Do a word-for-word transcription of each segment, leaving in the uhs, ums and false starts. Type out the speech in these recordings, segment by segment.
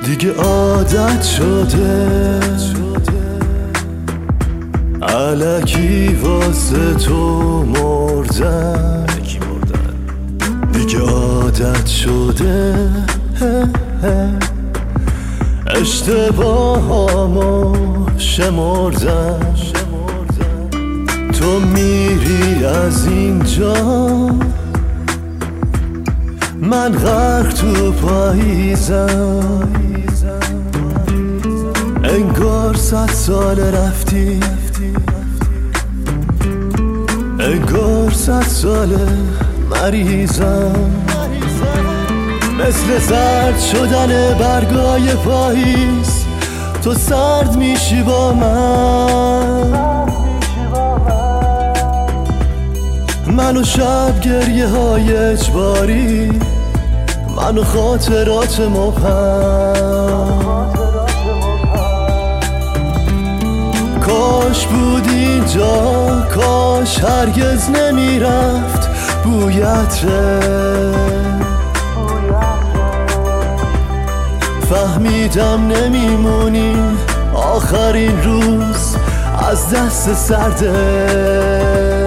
دیگه عادت شده الکی واسه تو مردن، دیگه عادت شده اشتباهامو شمردن. تو میری از اینجا، من غرق تو پاییزم، انگار صد سال رفتی، انگار صد سال مریضم. مثل زرد شدن برگای پاییز تو سرد میشی با من، منو شب گریه های اجباری، منو خاطرات مبهم. کاش بود اینجا، کاش هرگز نمیرفت بویت ره. فهمیدم نمیمونی آخرین روز از دست سرده.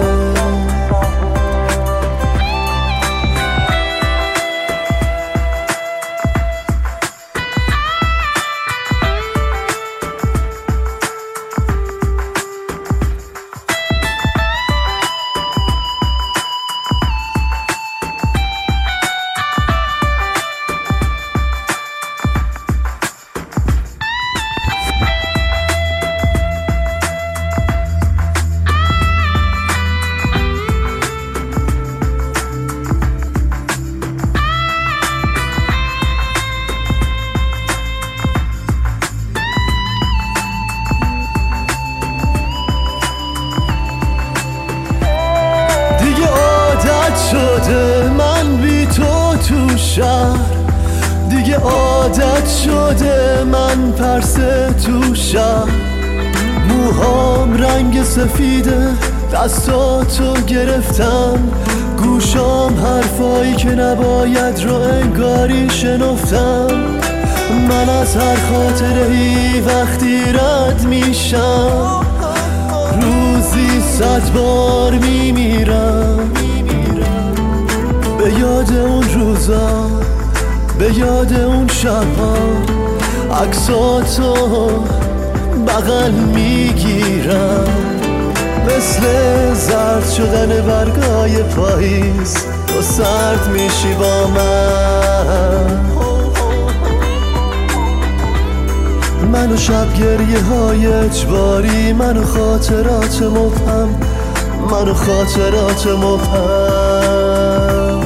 شده من بی تو تو شهر، دیگه عادت شده من پرسه تو شهر. موهام رنگ سفیده، دستاتو گرفتم، گوشام حرفایی که نباید رو انگاری شنفتم. من از هر خاطره ای وقتی رد میشم، روزی صد بار میمیرم به یاد اون روزا، به یاد اون شبها. عکساتو بغل میگیرم، مثل زرد شدن برگای پاییز تو سرد میشی با من. منو شب گریه های اجباری، منو خاطرات مبهم، منو خاطرات مبهم.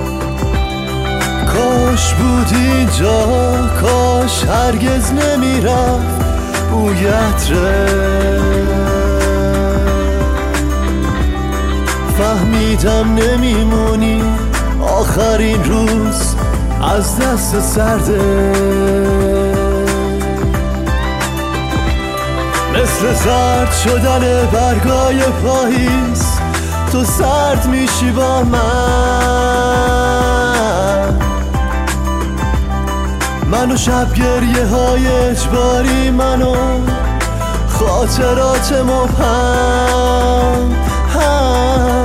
کاش بود اینجا، کاش هرگز نمیرفت بویت ره. فهمیدم نمیمونی آخرین روز از دست سرده. مثل زرد شدن برگای پاییز تو سرد میشی با من. منو شب گریه های اجباری، منو خاطرات مبهم.